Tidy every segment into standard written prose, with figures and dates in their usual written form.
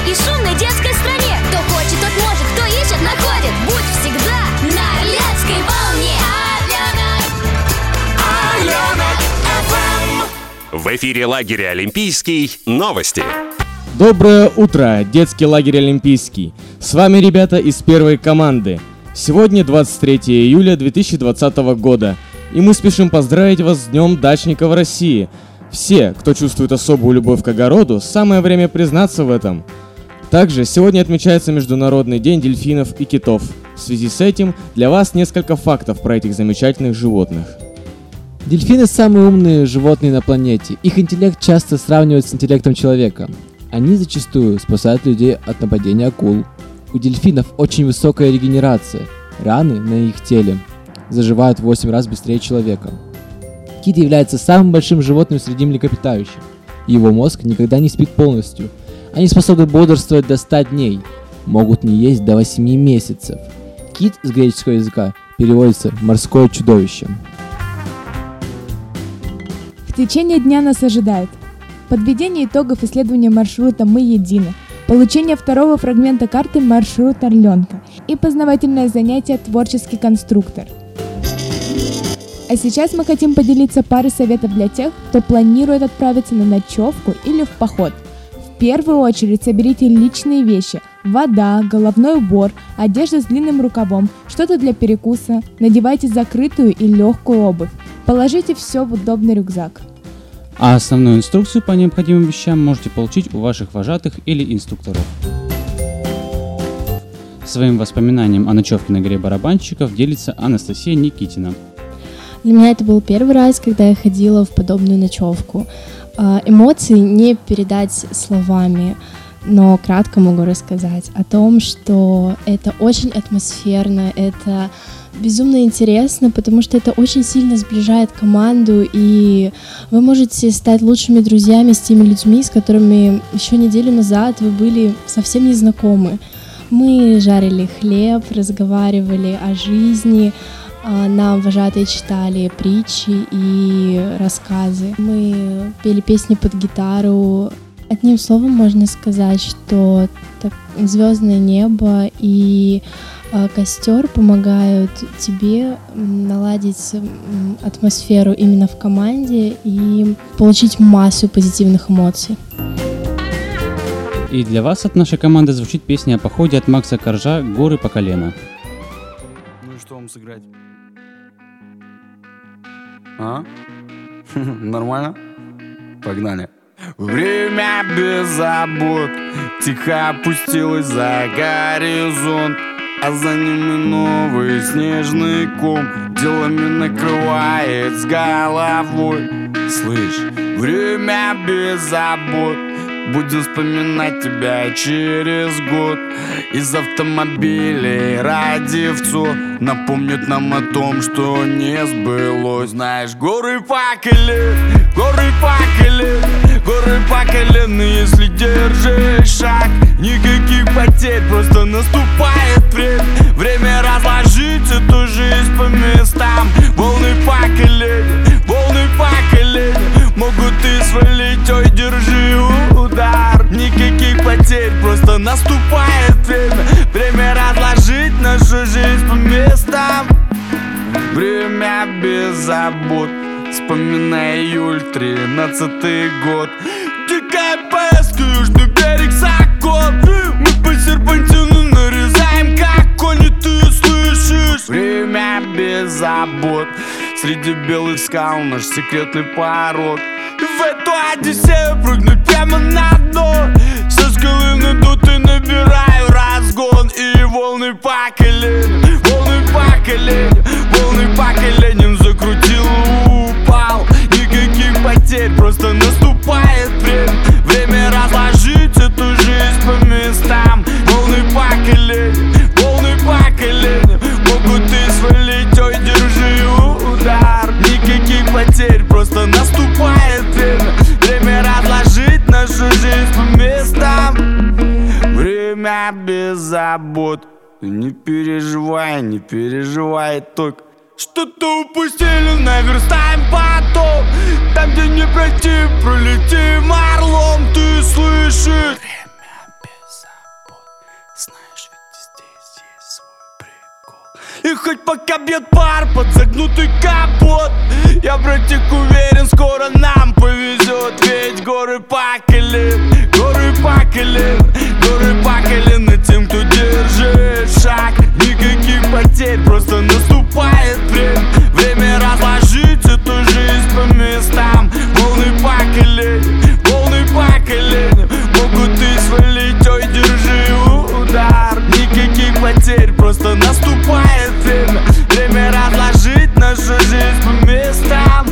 и шумной детской стране. Кто хочет, тот может, кто ищет, находит. Будь всегда на Орленской волне. Орленок FM. В эфире лагеря «Олимпийский». Новости. Доброе утро, детский лагерь «Олимпийский». С вами ребята из первой команды. Сегодня 23 июля 2020 года, и мы спешим поздравить вас с Днем дачников России. Все, кто чувствует особую любовь к огороду, самое время признаться в этом. Также сегодня отмечается Международный день дельфинов и китов. В связи с этим для вас несколько фактов про этих замечательных животных. Дельфины – самые умные животные на планете. Их интеллект часто сравнивают с интеллектом человека. Они зачастую спасают людей от нападения акул. У дельфинов очень высокая регенерация. Раны на их теле заживают в 8 раз быстрее человека. Кит является самым большим животным среди млекопитающих. Его мозг никогда не спит полностью. Они способны бодрствовать до 100 дней. Могут не есть до 8 месяцев. Кит с греческого языка переводится «морское чудовище». В течение дня нас ожидает подведение итогов исследования маршрута «Мы едины», получение второго фрагмента карты маршрута Орленка и познавательное занятие «Творческий конструктор». А сейчас мы хотим поделиться парой советов для тех, кто планирует отправиться на ночевку или в поход. В первую очередь соберите личные вещи: вода, головной убор, одежда с длинным рукавом, что-то для перекуса, надевайте закрытую и легкую обувь. Положите все в удобный рюкзак. А основную инструкцию по необходимым вещам можете получить у ваших вожатых или инструкторов. Своим воспоминанием о ночевке на горе барабанщиков делится Анастасия Никитина. Для меня это был первый раз, когда я ходила в подобную ночевку. Эмоции не передать словами, но кратко могу рассказать о том, что это очень атмосферно, это безумно интересно, потому что это очень сильно сближает команду, и вы можете стать лучшими друзьями с теми людьми, с которыми еще неделю назад вы были совсем не знакомы. Мы жарили хлеб, разговаривали о жизни, нам вожатые читали притчи и рассказы. Мы пели песни под гитару. Одним словом можно сказать, что звездное небо и костер помогают тебе наладить атмосферу именно в команде и получить массу позитивных эмоций. И для вас от нашей команды звучит песня о походе от Макса Коржа «Горы по колено». Ну и что вам сыграть? А? Нормально? Погнали. Время без забот тихо опустилось за горизонт, а за ними новый снежный ком делами накрывает с головой. Слышь, время без забот, будем вспоминать тебя через год. Из автомобилей радиовцов напомнят нам о том, что не сбылось. Знаешь, горы по колено, горы по колено, горы по колено, если держишь шаг. Никаких потерь, просто наступает время. Время разложить эту жизнь по местам. Волны по колено, волны по колено, могут и свалить, ой, держи удар. Никаких потерь, просто наступает время. Время разложить нашу жизнь по местам. Время без забот, вспоминай июль, 13-й год. Дикая поездка, южный берег Сокол. Мы по серпантину нарезаем, как кони, ты слышишь? Время без забот, среди белых скал наш секретный порог. В эту Одиссею прыгнуть прямо на дно. Со скалы надут и набираю разгон. И волны по коленям, волны по коленям, волны по коленям закрутил, упал. Никаких потерь, просто наступает время. Время разложить эту жизнь по местам. Волны по коленям, волны по коленям, могут и свалить, ой, держи удар. Никаких потерь, просто наступает время. Время разложить нашу жизнь по местам. Время без забот, не переживай, не переживай, только что-то упустили, наверстаем потом. Там, где не пройти, пролетим орлом, ты слышишь? Время без хоть пока бьет пар под загнутый капот. Я, братик, уверен, скоро нам повезет. Ведь горы поколен, горы поколен, горы поколены тем, кто держит шаг. Никаких потерь, просто наступает время. Время разложить эту жизнь по местам. Волны поколения могут и свалить, ой, держи удар. Никаких потерь, просто наступает время. Время разложить нашу жизнь по местам.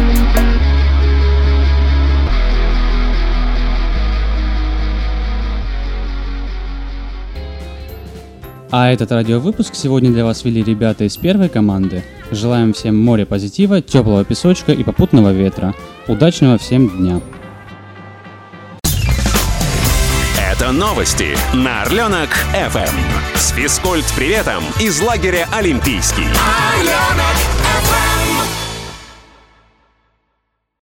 А этот радиовыпуск сегодня для вас вели ребята из первой команды. Желаем всем моря позитива, теплого песочка и попутного ветра. Удачного всем дня! Это новости на Орленок FM. С физкульт-приветом из лагеря Олимпийский. Орленок